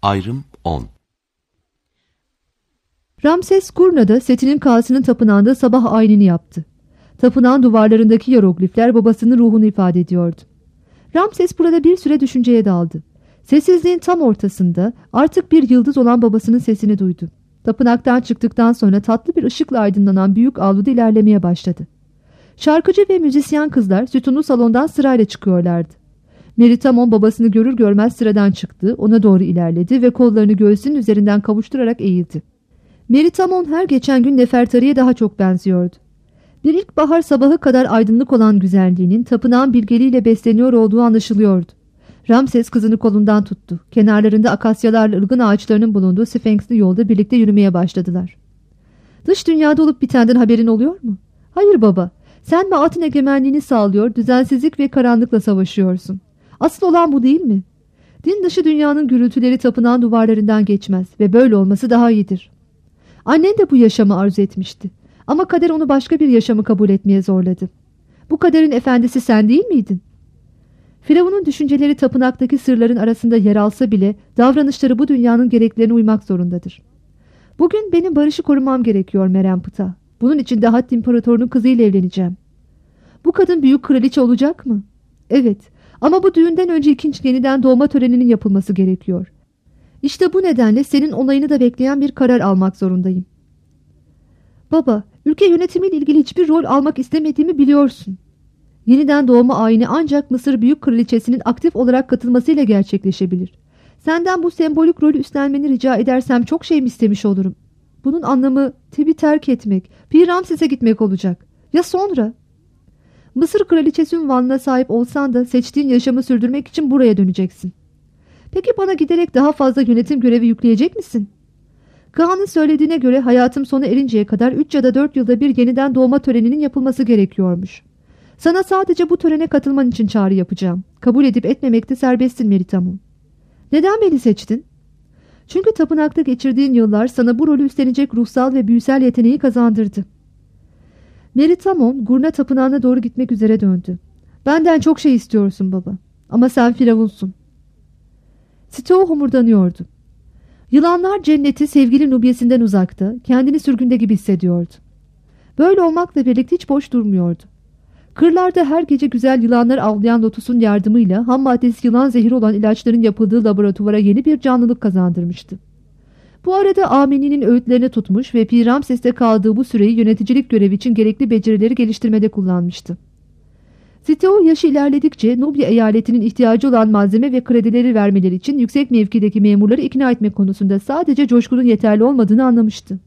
Ayrım 10. Ramses Kurna'da Seti'nin Kağısı'nın tapınağında sabah ayinini yaptı. Tapınağın duvarlarındaki hieroglifler babasının ruhunu ifade ediyordu. Ramses burada bir süre düşünceye daldı. Sessizliğin tam ortasında artık bir yıldız olan babasının sesini duydu. Tapınaktan çıktıktan sonra tatlı bir ışıkla aydınlanan büyük avluda ilerlemeye başladı. Şarkıcı ve müzisyen kızlar sütunlu salondan sırayla çıkıyorlardı. Meritamon babasını görür görmez sıradan çıktı, ona doğru ilerledi ve kollarını göğsünün üzerinden kavuşturarak eğildi. Meritamon her geçen gün Nefertari'ye daha çok benziyordu. Bir ilkbahar sabahı kadar aydınlık olan güzelliğinin tapınağın bilgeliğiyle besleniyor olduğu anlaşılıyordu. Ramses kızını kolundan tuttu. Kenarlarında akasyalarla ılgın ağaçlarının bulunduğu Sfenksli yolda birlikte yürümeye başladılar. Dış dünyada olup bitenden haberin oluyor mu? Hayır baba. Sen Maat'ın egemenliğini sağlıyor, düzensizlik ve karanlıkla savaşıyorsun. Asıl olan bu değil mi? Din dışı dünyanın gürültüleri tapınağın duvarlarından geçmez ve böyle olması daha iyidir. Annen de bu yaşamı arzu etmişti. Ama kader onu başka bir yaşamı kabul etmeye zorladı. Bu kaderin efendisi sen değil miydin? Firavun'un düşünceleri tapınaktaki sırların arasında yer alsa bile davranışları bu dünyanın gereklerine uymak zorundadır. Bugün benim barışı korumam gerekiyor Merempıta. Bunun için de Hatt İmparatorunun kızıyla evleneceğim. Bu kadın büyük kraliçe olacak mı? Evet, ama bu düğünden önce ikinci yeniden doğma töreninin yapılması gerekiyor. İşte bu nedenle senin onayını da bekleyen bir karar almak zorundayım. Baba, ülke yönetimiyle ilgili hiçbir rol almak istemediğimi biliyorsun. Yeniden doğma ayini ancak Mısır Büyük Kraliçesi'nin aktif olarak katılmasıyla gerçekleşebilir. Senden bu sembolik rolü üstlenmeni rica edersem çok şey mi istemiş olurum? Bunun anlamı Teb'i terk etmek, Pir Ramses'e gitmek olacak. Ya sonra? Mısır Kraliçesi unvanına sahip olsan da seçtiğin yaşamı sürdürmek için buraya döneceksin. Peki bana giderek daha fazla yönetim görevi yükleyecek misin? Kaan'ın söylediğine göre hayatım sona erinceye kadar 3 ya da 4 yılda bir yeniden doğma töreninin yapılması gerekiyormuş. Sana sadece bu törene katılman için çağrı yapacağım. Kabul edip etmemekte serbestsin Meritamon. Neden beni seçtin? Çünkü tapınakta geçirdiğin yıllar sana bu rolü üstlenecek ruhsal ve büyüsel yeteneği kazandırdı. Meritamon Gurna tapınağına doğru gitmek üzere döndü. Benden çok şey istiyorsun baba. Ama sen firavunsun. Sito homurdanıyordu. Yılanlar cenneti sevgili Nubyesi'nden uzakta, kendini sürgünde gibi hissediyordu. Böyle olmakla birlikte hiç boş durmuyordu. Kırlarda her gece güzel yılanlar avlayan Lotus'un yardımıyla ham maddesi yılan zehri olan ilaçların yapıldığı laboratuvara yeni bir canlılık kazandırmıştı. Bu arada Ameni'nin öğütlerini tutmuş ve Pir Ramses'te kaldığı bu süreyi yöneticilik görevi için gerekli becerileri geliştirmede kullanmıştı. Siteo yaşı ilerledikçe Nubya eyaletinin ihtiyacı olan malzeme ve kredileri vermeleri için yüksek mevkideki memurları ikna etmek konusunda sadece coşkunun yeterli olmadığını anlamıştı.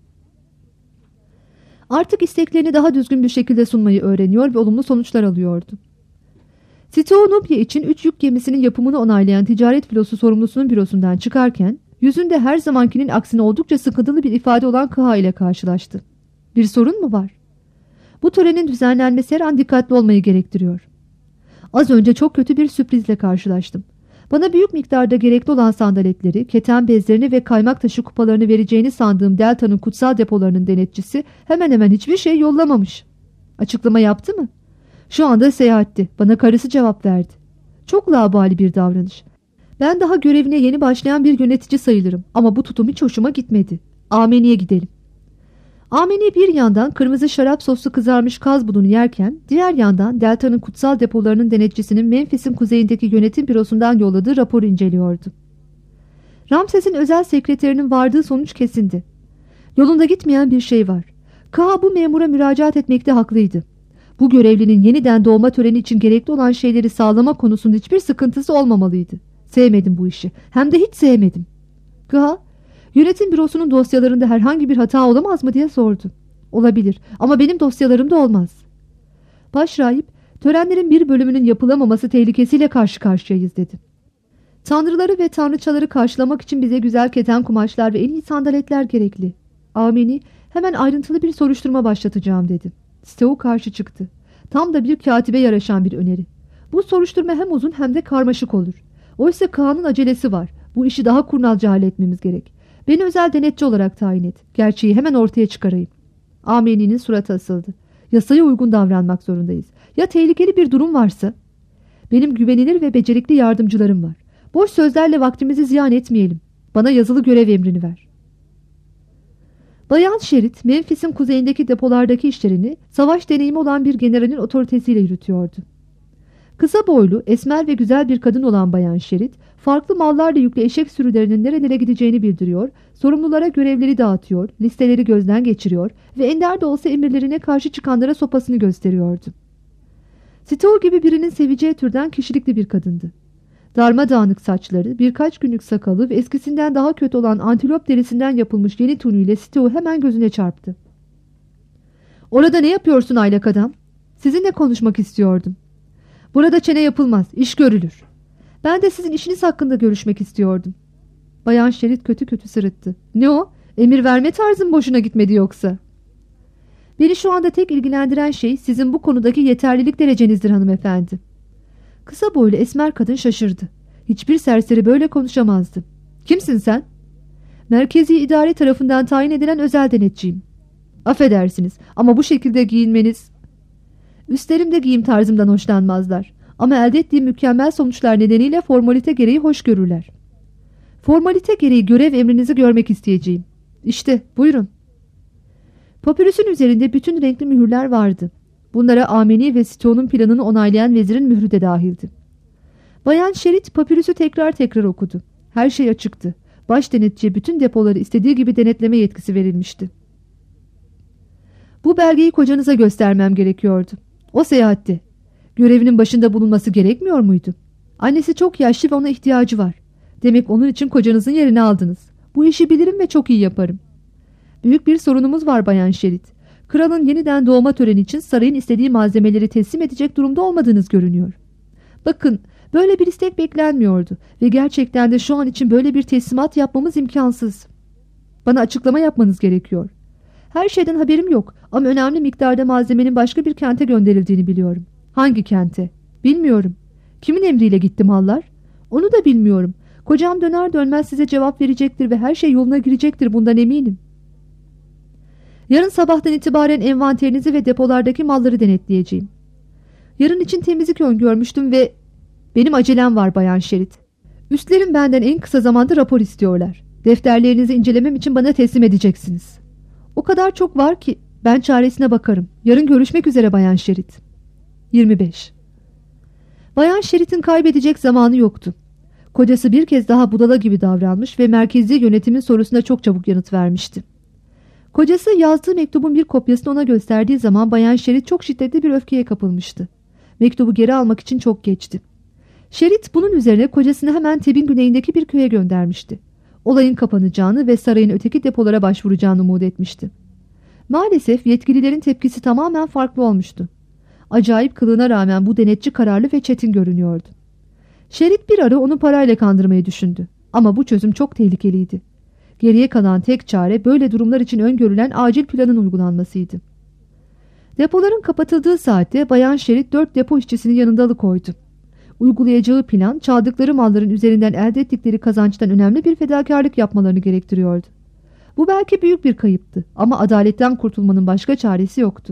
Artık isteklerini daha düzgün bir şekilde sunmayı öğreniyor ve olumlu sonuçlar alıyordu. Siteo Nubya için 3 yük gemisinin yapımını onaylayan ticaret filosu sorumlusunun bürosundan çıkarken yüzünde her zamankinin aksine oldukça sıkıntılı bir ifade olan Kıha ile karşılaştı. Bir sorun mu var? Bu törenin düzenlenmesi her an dikkatli olmayı gerektiriyor. Az önce çok kötü bir sürprizle karşılaştım. Bana büyük miktarda gerekli olan sandaletleri, keten bezlerini ve kaymak taşı kupalarını vereceğini sandığım Delta'nın kutsal depolarının denetçisi hemen hemen hiçbir şey yollamamış. Açıklama yaptı mı? Şu anda seyahatte. Bana karısı cevap verdi. Çok laubali bir davranış. Ben daha görevine yeni başlayan bir yönetici sayılırım ama bu tutum hiç hoşuma gitmedi. Ameni'ye gidelim. Ameni bir yandan kırmızı şarap soslu kızarmış kaz budunu yerken diğer yandan Delta'nın kutsal depolarının denetçisinin Memphis'in kuzeyindeki yönetim bürosundan yolladığı raporu inceliyordu. Ramses'in özel sekreterinin vardığı sonuç kesindi. Yolunda gitmeyen bir şey var. Ka bu memura müracaat etmekte haklıydı. Bu görevlinin yeniden doğma töreni için gerekli olan şeyleri sağlama konusunda hiçbir sıkıntısı olmamalıydı. Sevmedim bu işi. Hem de hiç sevmedim. Ka yönetim bürosunun dosyalarında herhangi bir hata olamaz mı diye sordu. Olabilir ama benim dosyalarımda olmaz. Başrahip, törenlerin bir bölümünün yapılamaması tehlikesiyle karşı karşıyayız dedi. Tanrıları ve tanrıçaları karşılamak için bize güzel keten kumaşlar ve en iyi sandaletler gerekli. Ameni, hemen ayrıntılı bir soruşturma başlatacağım dedi. Siteo karşı çıktı. Tam da bir katibe yaraşan bir öneri. Bu soruşturma hem uzun hem de karmaşık olur. Oysa Kaan'ın acelesi var. Bu işi daha kurnazca halletmemiz gerek. Beni özel denetçi olarak tayin et. Gerçeği hemen ortaya çıkarayım. Ameni'nin suratı asıldı. Yasaya uygun davranmak zorundayız. Ya tehlikeli bir durum varsa? Benim güvenilir ve becerikli yardımcılarım var. Boş sözlerle vaktimizi ziyan etmeyelim. Bana yazılı görev emrini ver. Bayan Şerit, Memphis'in kuzeyindeki depolardaki işlerini savaş deneyimi olan bir generalin otoritesiyle yürütüyordu. Kısa boylu, esmer ve güzel bir kadın olan Bayan Şerit, farklı mallarla yüklü eşek sürülerinin nerelere gideceğini bildiriyor, sorumlulara görevleri dağıtıyor, listeleri gözden geçiriyor ve ender de olsa emirlerine karşı çıkanlara sopasını gösteriyordu. Stowe gibi birinin seveceği türden kişilikli bir kadındı. Darmadağınık saçları, birkaç günlük sakalı ve eskisinden daha kötü olan antilop derisinden yapılmış yeni tuniğiyle Stowe hemen gözüne çarptı. "Orada ne yapıyorsun aylak adam? Sizinle konuşmak istiyordum." "Burada çene yapılmaz, iş görülür." "Ben de sizin işiniz hakkında görüşmek istiyordum." Bayan Şerit kötü kötü sırıttı. "Ne o? Emir verme tarzın boşuna gitmedi yoksa?" "Beni şu anda tek ilgilendiren şey sizin bu konudaki yeterlilik derecenizdir hanımefendi." Kısa boylu esmer kadın şaşırdı. Hiçbir serseri böyle konuşamazdı. "Kimsin sen?" "Merkezi idare tarafından tayin edilen özel denetçiyim." "Affedersiniz ama bu şekilde giyinmeniz..." "Üstlerim de giyim tarzımdan hoşlanmazlar. Ama elde ettiğim mükemmel sonuçlar nedeniyle formalite gereği hoş görürler." "Formalite gereği görev emrinizi görmek isteyeceğim." "İşte buyurun." Papyrus'un üzerinde bütün renkli mühürler vardı. Bunlara Ameni ve Stowe'nun planını onaylayan vezirin mührü de dahildi. Bayan Şerit papirüsü tekrar tekrar okudu. Her şey açıktı. Baş denetçiye bütün depoları istediği gibi denetleme yetkisi verilmişti. "Bu belgeyi kocanıza göstermem gerekiyordu. O seyahatte. Görevinin başında bulunması gerekmiyor muydu? Annesi çok yaşlı ve ona ihtiyacı var. Demek onun için kocanızın yerini aldınız. Bu işi bilirim ve çok iyi yaparım." "Büyük bir sorunumuz var Bayan Şerit. Kralın yeniden doğma töreni için sarayın istediği malzemeleri teslim edecek durumda olmadığınız görünüyor." "Bakın, böyle bir istek beklenmiyordu ve gerçekten de şu an için böyle bir teslimat yapmamız imkansız. Bana açıklama yapmanız gerekiyor. Her şeyden haberim yok ama önemli miktarda malzemenin başka bir kente gönderildiğini biliyorum." "Hangi kente?" "Bilmiyorum." "Kimin emriyle gitti mallar?" "Onu da bilmiyorum. Kocam döner dönmez size cevap verecektir ve her şey yoluna girecektir, bundan eminim." "Yarın sabahtan itibaren envanterinizi ve depolardaki malları denetleyeceğim." "Yarın için temizlik öngörmüştüm ve..." "Benim acelem var Bayan Şerit. Üstlerim benden en kısa zamanda rapor istiyorlar. Defterlerinizi incelemem için bana teslim edeceksiniz." "O kadar çok var ki ben çaresine bakarım. Yarın görüşmek üzere Bayan Şerit." 25. Bayan Şerit'in kaybedecek zamanı yoktu. Kocası bir kez daha budala gibi davranmış ve merkezi yönetimin sorusuna çok çabuk yanıt vermişti. Kocası yazdığı mektubun bir kopyasını ona gösterdiği zaman Bayan Şerit çok şiddetli bir öfkeye kapılmıştı. Mektubu geri almak için çok geçti. Şerit bunun üzerine kocasını hemen Teb'in güneyindeki bir köye göndermişti. Olayın kapanacağını ve sarayın öteki depolara başvuracağını umut etmişti. Maalesef yetkililerin tepkisi tamamen farklı olmuştu. Acayip kılığına rağmen bu denetçi kararlı ve çetin görünüyordu. Şerit bir ara onu parayla kandırmayı düşündü. Ama bu çözüm çok tehlikeliydi. Geriye kalan tek çare böyle durumlar için öngörülen acil planın uygulanmasıydı. Depoların kapatıldığı saatte Bayan Şerit 4 depo işçisini yanında alıkoydu. Uygulayacağı plan çaldıkları malların üzerinden elde ettikleri kazançtan önemli bir fedakarlık yapmalarını gerektiriyordu. Bu belki büyük bir kayıptı ama adaletten kurtulmanın başka çaresi yoktu.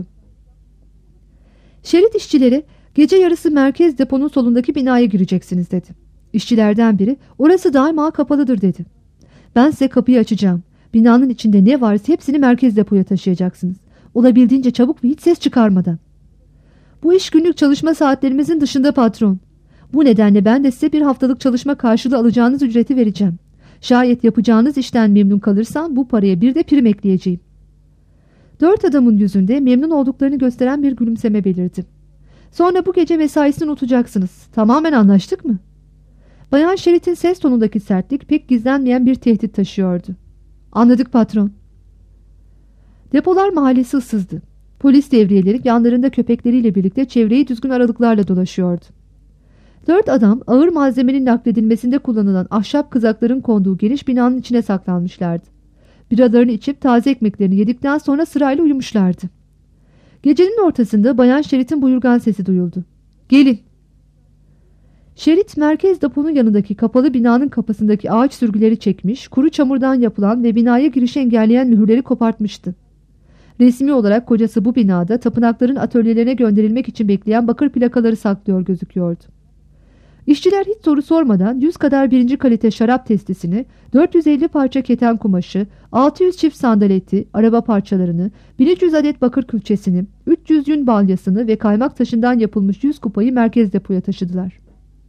Şerit işçileri gece yarısı merkez deponun solundaki binaya gireceksiniz dedi. İşçilerden biri orası daima kapalıdır dedi. "Ben size kapıyı açacağım. Binanın içinde ne varsa hepsini merkez depoya taşıyacaksınız. Olabildiğince çabuk ve hiç ses çıkarmadan." "Bu iş günlük çalışma saatlerimizin dışında patron. Bu nedenle ben de size bir haftalık çalışma karşılığı alacağınız ücreti vereceğim. Şayet yapacağınız işten memnun kalırsam bu paraya bir de prim ekleyeceğim." 4 adamın yüzünde memnun olduklarını gösteren bir gülümseme belirdi. "Sonra bu gece mesaisini unutacaksınız. Tamamen anlaştık mı?" Bayan Şerit'in ses tonundaki sertlik pek gizlenmeyen bir tehdit taşıyordu. "Anladık patron." Depolar mahallesi ıssızdı. Polis devriyeleri yanlarında köpekleriyle birlikte çevreyi düzgün aralıklarla dolaşıyordu. 4 adam ağır malzemenin nakledilmesinde kullanılan ahşap kızakların konduğu geniş binanın içine saklanmışlardı. Biralarını içip taze ekmeklerini yedikten sonra sırayla uyumuşlardı. Gecenin ortasında Bayan Şerit'in buyurgan sesi duyuldu. "Gelin." Şerit merkez deponun yanındaki kapalı binanın kapısındaki ağaç sürgüleri çekmiş, kuru çamurdan yapılan ve binaya girişi engelleyen mühürleri kopartmıştı. Resmi olarak kocası bu binada tapınakların atölyelerine gönderilmek için bekleyen bakır plakaları saklıyor gözüküyordu. İşçiler hiç soru sormadan 100 kadar birinci kalite şarap testisini, 450 parça keten kumaşı, 600 çift sandaleti, araba parçalarını, 1300 adet bakır külçesini, 300 yün balyasını ve kaymak taşından yapılmış 100 kupayı merkez depoya taşıdılar.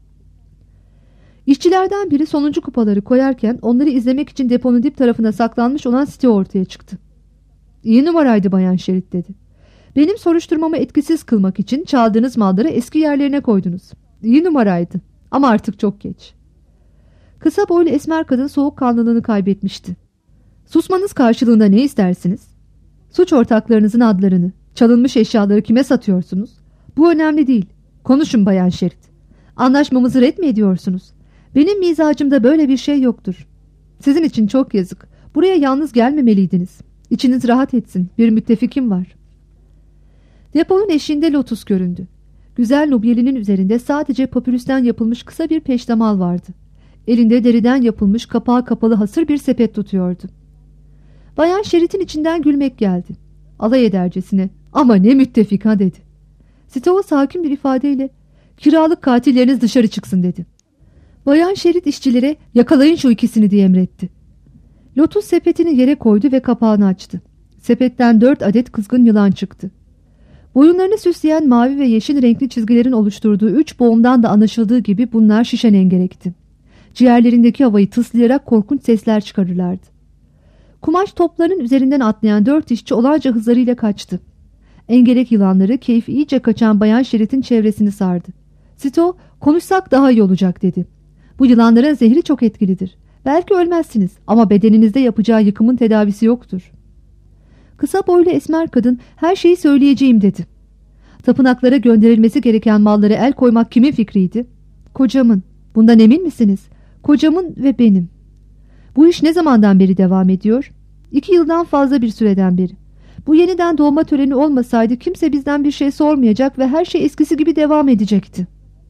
İşçilerden biri sonuncu kupaları koyarken onları izlemek için deponun dip tarafına saklanmış olan Sito ortaya çıktı. "İyi numaraydı Bayan Şerit," dedi. "Benim soruşturmamı etkisiz kılmak için çaldığınız malları eski yerlerine koydunuz. İyi numaraydı ama artık çok geç." Kısa boylu esmer kadın soğukkanlılığını kaybetmişti. "Susmanız karşılığında ne istersiniz? Suç ortaklarınızın adlarını, çalınmış eşyaları kime satıyorsunuz? Bu önemli değil. Konuşun Bayan Şerit. Anlaşmamızı ret mi ediyorsunuz? Benim mizacımda böyle bir şey yoktur. Sizin için çok yazık. Buraya yalnız gelmemeliydiniz. İçiniz rahat etsin. Bir müttefikim var." Deponun eşiğinde Lotus göründü. Güzel Nubyeli'nin üzerinde sadece papürüsten yapılmış kısa bir peştemal vardı. Elinde deriden yapılmış kapağı kapalı hasır bir sepet tutuyordu. Bayan Şerit'in içinden gülmek geldi. Alay edercesine, "Ama ne müttefika," dedi. Sito sakin bir ifadeyle, "Kiralık katilleriniz dışarı çıksın," dedi. Bayan Şerit işçilere, "Yakalayın şu ikisini," diye emretti. Lotus sepetini yere koydu ve kapağını açtı. Sepetten 4 adet kızgın yılan çıktı. Boyunlarını süsleyen mavi ve yeşil renkli çizgilerin oluşturduğu 3 boğumdan da anlaşıldığı gibi bunlar şişen engerekti. Ciğerlerindeki havayı tıslayarak korkunç sesler çıkarırlardı. Kumaş topların üzerinden atlayan 4 işçi olanca hızlarıyla kaçtı. Engerek yılanları keyfi iyice kaçan Bayan Şerit'in çevresini sardı. Sito, "Konuşsak daha iyi olacak," dedi. "Bu yılanların zehri çok etkilidir. Belki ölmezsiniz ama bedeninizde yapacağı yıkımın tedavisi yoktur." Kısa boylu esmer kadın, "Her şeyi söyleyeceğim," dedi. "Tapınaklara gönderilmesi gereken mallara el koymak kimin fikriydi?" "Kocamın." "Bundan emin misiniz?" "Kocamın ve benim." "Bu iş ne zamandan beri devam ediyor?" 2 yıldan fazla bir süreden beri. Bu yeniden doğma töreni olmasaydı kimse bizden bir şey sormayacak ve her şey eskisi gibi devam edecekti.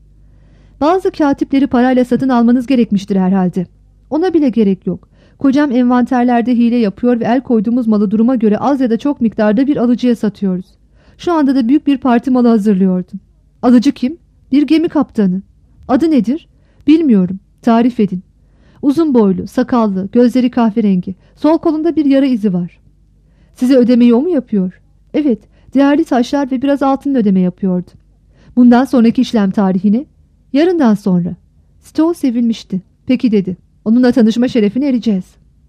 "Bazı katipleri parayla satın almanız gerekmiştir herhalde." "Ona bile gerek yok. Kocam envanterlerde hile yapıyor ve el koyduğumuz malı duruma göre az ya da çok miktarda bir alıcıya satıyoruz. Şu anda da büyük bir parti malı hazırlıyordu." "Alıcı kim?" "Bir gemi kaptanı." "Adı nedir?" "Bilmiyorum. Tarif edin." "Uzun boylu, sakallı, gözleri kahverengi. Sol kolunda bir yara izi var." "Size ödemeyi o mu yapıyor?" "Evet, değerli taşlar ve biraz altın ödeme yapıyordu." "Bundan sonraki işlem tarihini?" "Yarından sonra." Stowe sevinmişti. "Peki," dedi. "Onunla tanışma şerefine ereceğiz."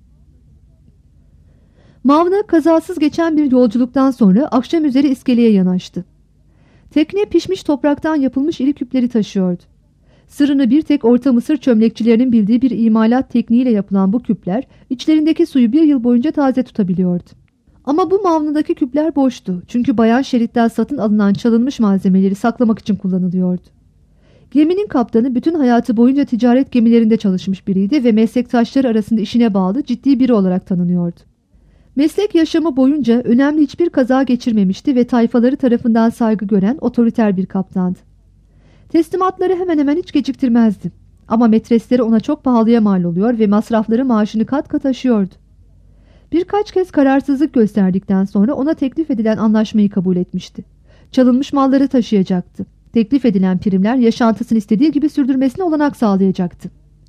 Mavna kazasız geçen bir yolculuktan sonra akşam üzeri iskeleye yanaştı. Tekne pişmiş topraktan yapılmış iri küpleri taşıyordu. Sırrını bir tek Orta Mısır çömlekçilerinin bildiği bir imalat tekniğiyle yapılan bu küpler içlerindeki suyu 1 yıl boyunca taze tutabiliyordu. Ama bu Mavna'daki küpler boştu, çünkü Bayan Şerit'ten satın alınan çalınmış malzemeleri saklamak için kullanılıyordu. Geminin kaptanı bütün hayatı boyunca ticaret gemilerinde çalışmış biriydi ve meslektaşları arasında işine bağlı ciddi biri olarak tanınıyordu. Meslek yaşamı boyunca önemli hiçbir kaza geçirmemişti ve tayfaları tarafından saygı gören otoriter bir kaptandı. Teslimatları hemen hemen hiç geciktirmezdi. Ama metresleri ona çok pahalıya mal oluyor ve masrafları maaşını kat kat aşıyordu. Birkaç kez kararsızlık gösterdikten sonra ona teklif edilen anlaşmayı kabul etmişti. Çalınmış malları taşıyacaktı. Teklif edilen primler yaşantısını istediği gibi sürdürmesine olanak sağlayacaktı.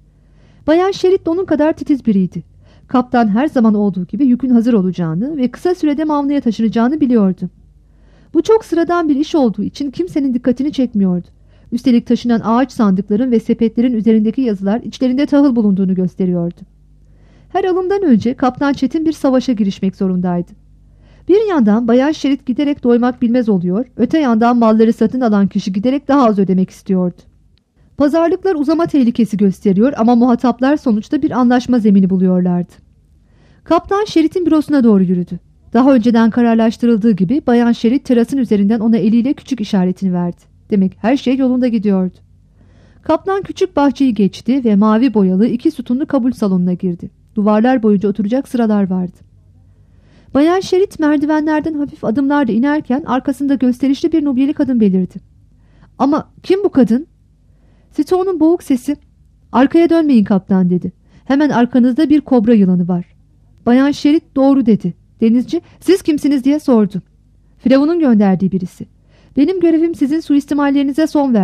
Bayan Şerit de onun kadar titiz biriydi. Kaptan her zaman olduğu gibi yükün hazır olacağını ve kısa sürede Mavna'ya taşınacağını biliyordu. Bu çok sıradan bir iş olduğu için kimsenin dikkatini çekmiyordu. Üstelik taşınan ağaç sandıkların ve sepetlerin üzerindeki yazılar içlerinde tahıl bulunduğunu gösteriyordu. Her alımdan önce kaptan çetin bir savaşa girişmek zorundaydı. Bir yandan Bayan Şerit giderek doymak bilmez oluyor, öte yandan malları satın alan kişi giderek daha az ödemek istiyordu. Pazarlıklar uzama tehlikesi gösteriyor ama muhataplar sonuçta bir anlaşma zemini buluyorlardı. Kaptan Şerit'in bürosuna doğru yürüdü. Daha önceden kararlaştırıldığı gibi Bayan Şerit terasın üzerinden ona eliyle küçük işaretini verdi. Demek her şey yolunda gidiyordu. Kaptan küçük bahçeyi geçti ve mavi boyalı 2 sütunlu kabul salonuna girdi. Duvarlar boyunca oturacak sıralar vardı. Bayan Şerit merdivenlerden hafif adımlarla inerken arkasında gösterişli bir Nubyeli kadın belirdi. "Ama kim bu kadın?" Sito'nun boğuk sesi, "Arkaya dönmeyin kaptan," dedi. "Hemen arkanızda bir kobra yılanı var." Bayan Şerit doğru dedi. Denizci, "Siz kimsiniz?" diye sordu. "Firavun'un gönderdiği birisi. Benim görevim sizin suistimallerinize son vermek.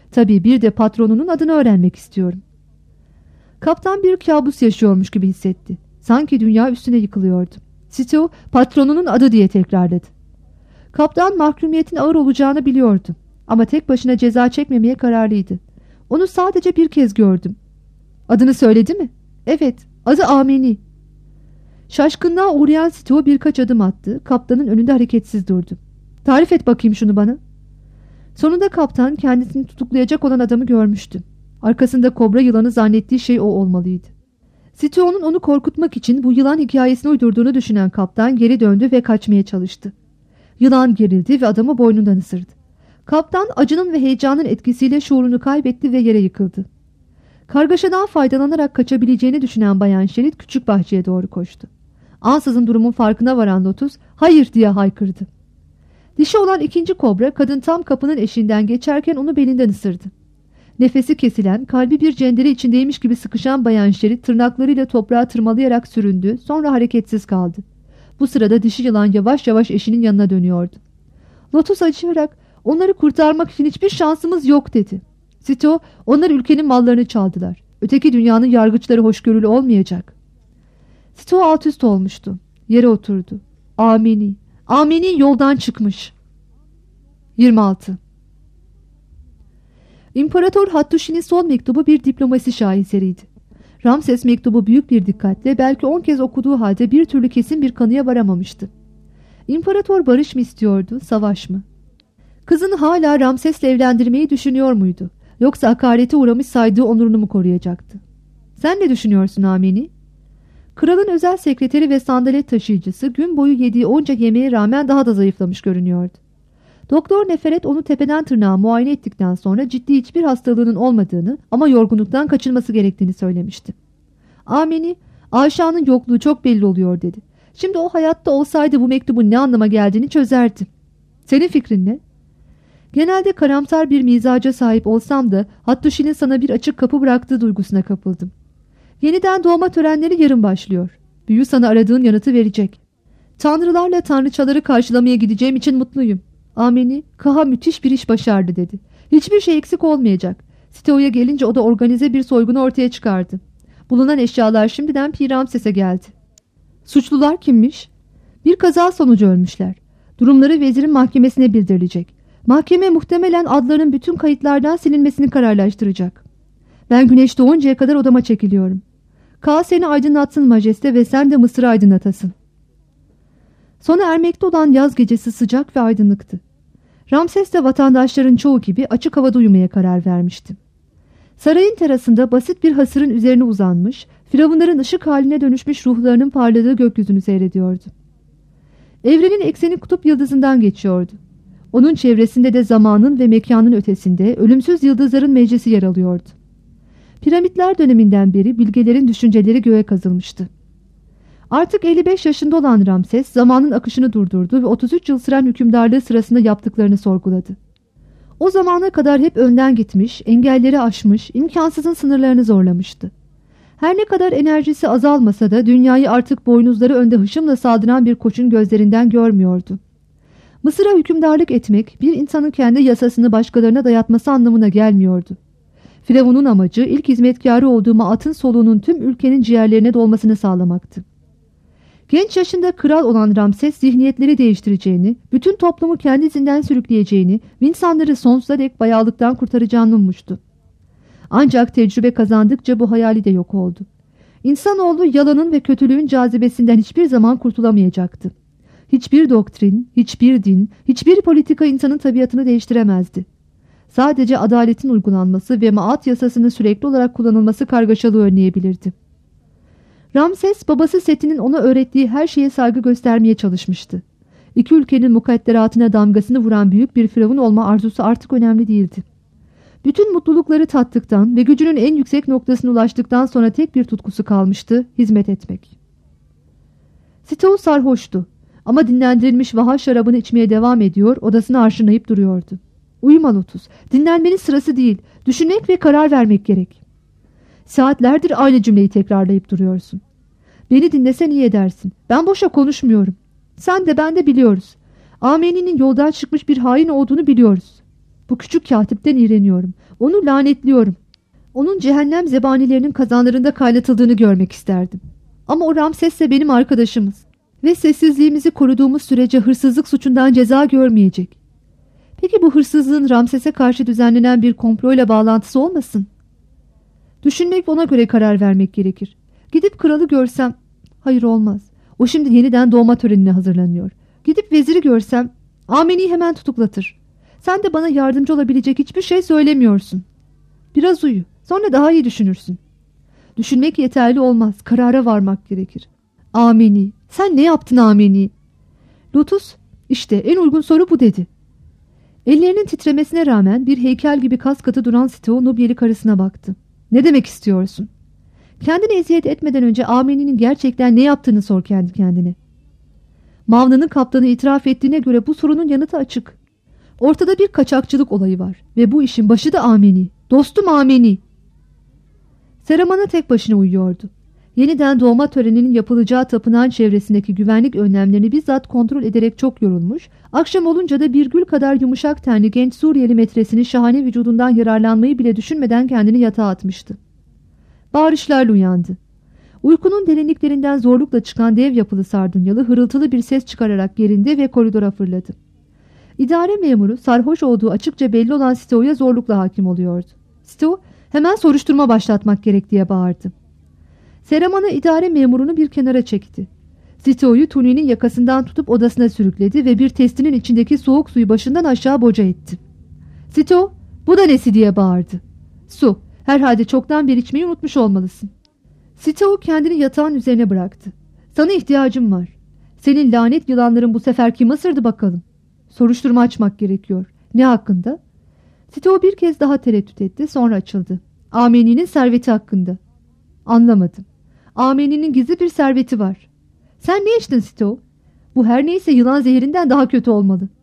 Tabii bir de patronunun adını öğrenmek istiyorum. Kaptan bir kabus yaşıyormuş gibi hissetti. Sanki dünya üstüne yıkılıyordu. Sito patronunun adı diye tekrarladı. Kaptan mahkumiyetin ağır olacağını biliyordu. Ama tek başına ceza çekmemeye kararlıydı. Onu sadece bir kez gördüm. Adını söyledi mi? Evet, adı Ameni. Şaşkınlığa uğrayan Sito birkaç adım attı. Kaptanın önünde hareketsiz durdu. Tarif et bakayım şunu bana. Sonunda kaptan kendisini tutuklayacak olan adamı görmüştü. Arkasında kobra yılanı zannettiği şey o olmalıydı. Sito'nun onu korkutmak için bu yılan hikayesini uydurduğunu düşünen kaptan geri döndü ve kaçmaya çalıştı. Yılan gerildi ve adamı boynundan ısırdı. Kaptan acının ve heyecanın etkisiyle şuurunu kaybetti ve yere yıkıldı. Kargaşadan faydalanarak kaçabileceğini düşünen Bayan Şerit küçük bahçeye doğru koştu. Ansızın durumun farkına varan Lotus hayır diye haykırdı. Dişi olan ikinci kobra kadın tam kapının eşiğinden geçerken onu belinden ısırdı. Nefesi kesilen, kalbi bir cendere içindeymiş gibi sıkışan Bayan Şerit tırnaklarıyla toprağa tırmalayarak süründü, sonra hareketsiz kaldı. Bu sırada dişi yılan yavaş yavaş eşinin yanına dönüyordu. Lotus acıyarak onları kurtarmak için hiçbir şansımız yok dedi. Sito, onlar ülkenin mallarını çaldılar. Öteki dünyanın yargıçları hoşgörülü olmayacak. Sito alt üst olmuştu. Yere oturdu. Ameni. Ameni yoldan çıkmış. 26. İmparator Hattusili'nin son mektubu bir diplomasi şaheseriydi. Ramses mektubu büyük bir dikkatle belki 10 kez okuduğu halde bir türlü kesin bir kanıya varamamıştı. İmparator barış mı istiyordu, savaş mı? Kızını hala Ramses'le evlendirmeyi düşünüyor muydu? Yoksa hakarete uğramış saydığı onurunu mu koruyacaktı? Sen ne düşünüyorsun Ameni? Kralın özel sekreteri ve sandalet taşıyıcısı gün boyu yediği onca yemeğe rağmen daha da zayıflamış görünüyordu. Doktor Neferet onu tepeden tırnağa muayene ettikten sonra ciddi hiçbir hastalığının olmadığını ama yorgunluktan kaçınması gerektiğini söylemişti. Ameni, Ayşa'nın yokluğu çok belli oluyor dedi. Şimdi o hayatta olsaydı bu mektubun ne anlama geldiğini çözerdi. Senin fikrin ne? Genelde karamsar bir mizaca sahip olsam da Hattuşi'nin sana bir açık kapı bıraktığı duygusuna kapıldım. Yeniden doğma törenleri yarın başlıyor. Büyü sana aradığın yanıtı verecek. Tanrılarla tanrıçaları karşılamaya gideceğim için mutluyum. Ameni, Kaha müthiş bir iş başardı dedi. Hiçbir şey eksik olmayacak. Sito'ya gelince o da organize bir soygunu ortaya çıkardı. Bulunan eşyalar şimdiden Pi Ramses'e geldi. Suçlular kimmiş? Bir kaza sonucu ölmüşler. Durumları vezirin mahkemesine bildirilecek. Mahkeme muhtemelen adların bütün kayıtlardan silinmesini kararlaştıracak. Ben güneş doğuncaya kadar odama çekiliyorum. Ka seni aydınlatsın majeste ve sen de Mısır'ı aydınlatasın. Sona ermekte olan yaz gecesi sıcak ve aydınlıktı. Ramses de vatandaşların çoğu gibi açık havada uyumaya karar vermişti. Sarayın terasında basit bir hasırın üzerine uzanmış, firavunların ışık haline dönüşmüş ruhlarının parladığı gökyüzünü seyrediyordu. Evrenin ekseni kutup yıldızından geçiyordu. Onun çevresinde de zamanın ve mekanın ötesinde ölümsüz yıldızların meclisi yer alıyordu. Piramitler döneminden beri bilgelerin düşünceleri göğe kazılmıştı. Artık 55 yaşında olan Ramses zamanın akışını durdurdu ve 33 yıl süren hükümdarlığı sırasında yaptıklarını sorguladı. O zamana kadar hep önden gitmiş, engelleri aşmış, imkansızın sınırlarını zorlamıştı. Her ne kadar enerjisi azalmasa da dünyayı artık boynuzları önde hışımla saldıran bir koçun gözlerinden görmüyordu. Mısır'a hükümdarlık etmek bir insanın kendi yasasını başkalarına dayatması anlamına gelmiyordu. Firavun'un amacı ilk hizmetkarı olduğu Maat'ın soluğunun tüm ülkenin ciğerlerine dolmasını sağlamaktı. Genç yaşında kral olan Ramses zihniyetleri değiştireceğini, bütün toplumu kendisinden sürükleyeceğini ve insanları sonsuza dek bayağılıktan kurtaracağını ummuştu. Ancak tecrübe kazandıkça bu hayali de yok oldu. İnsanoğlu yalanın ve kötülüğün cazibesinden hiçbir zaman kurtulamayacaktı. Hiçbir doktrin, hiçbir din, hiçbir politika insanın tabiatını değiştiremezdi. Sadece adaletin uygulanması ve Maat yasasının sürekli olarak kullanılması kargaşalığı önleyebilirdi. Ramses babası Seti'nin ona öğrettiği her şeye saygı göstermeye çalışmıştı. İki ülkenin mukadderatına damgasını vuran büyük bir firavun olma arzusu artık önemli değildi. Bütün mutlulukları tattıktan ve gücünün en yüksek noktasına ulaştıktan sonra tek bir tutkusu kalmıştı: hizmet etmek. Sito sarhoştu ama dinlendirilmiş vaha şarabını içmeye devam ediyor, odasını arşınlayıp duruyordu. Uyuma Lotus, dinlenmenin sırası değil, düşünmek ve karar vermek gerek. Saatlerdir aynı cümleyi tekrarlayıp duruyorsun. Beni dinlesen iyi edersin. Ben boşa konuşmuyorum. Sen de ben de biliyoruz. Ameni'nin yoldan çıkmış bir hain olduğunu biliyoruz. Bu küçük katipten iğreniyorum. Onu lanetliyorum. Onun cehennem zebanilerinin kazanlarında kaynatıldığını görmek isterdim. Ama o Ramses'le benim arkadaşımız. Ve sessizliğimizi koruduğumuz sürece hırsızlık suçundan ceza görmeyecek. Peki bu hırsızlığın Ramses'e karşı düzenlenen bir komployla bağlantısı olmasın? Düşünmek ve ona göre karar vermek gerekir. Gidip kralı görsem, hayır olmaz. O şimdi yeniden doğma törenine hazırlanıyor. Gidip veziri görsem, Ameni'yi hemen tutuklatır. Sen de bana yardımcı olabilecek hiçbir şey söylemiyorsun. Biraz uyu, sonra daha iyi düşünürsün. Düşünmek yeterli olmaz, karara varmak gerekir. Ameni, sen ne yaptın Ameni? Lotus, işte en uygun soru bu dedi. Ellerinin titremesine rağmen bir heykel gibi kas katı duran Sito Nubyeli karısına baktı. Ne demek istiyorsun? Kendini eziyet etmeden önce Ameni'nin gerçekten ne yaptığını sor kendi kendine. Mavna'nın kaptanı itiraf ettiğine göre bu sorunun yanıtı açık. Ortada bir kaçakçılık olayı var ve bu işin başı da Ameni. Dostum Ameni. Seramana tek başına uyuyordu. Yeniden doğma töreninin yapılacağı tapınağın çevresindeki güvenlik önlemlerini bizzat kontrol ederek çok yorulmuş, akşam olunca da bir gül kadar yumuşak tenli genç Suriyeli metresinin şahane vücudundan yararlanmayı bile düşünmeden kendini yatağa atmıştı. Bağırışlarla uyandı. Uykunun derinliklerinden zorlukla çıkan dev yapılı Sardunyalı hırıltılı bir ses çıkararak gerindi ve koridora fırladı. İdare memuru sarhoş olduğu açıkça belli olan Sito'ya zorlukla hakim oluyordu. Sito, hemen soruşturma başlatmak gerek diye bağırdı. Seramana idare memurunu bir kenara çekti. Sito'yu Tuni'nin yakasından tutup odasına sürükledi ve bir testinin içindeki soğuk suyu başından aşağı boca etti. Sito, bu da nesi diye bağırdı. Su, herhalde çoktan bir içmeyi unutmuş olmalısın. Sito kendini yatağın üzerine bıraktı. Sana ihtiyacım var. Senin lanet yılanların bu sefer kim ısırdı bakalım. Soruşturma açmak gerekiyor. Ne hakkında? Sito bir kez daha tereddüt etti, sonra açıldı. Ameni'nin serveti hakkında. Anlamadım. Ameni'nin gizli bir serveti var. Sen ne içtin Sito? Bu her neyse yılan zehrinden daha kötü olmalı.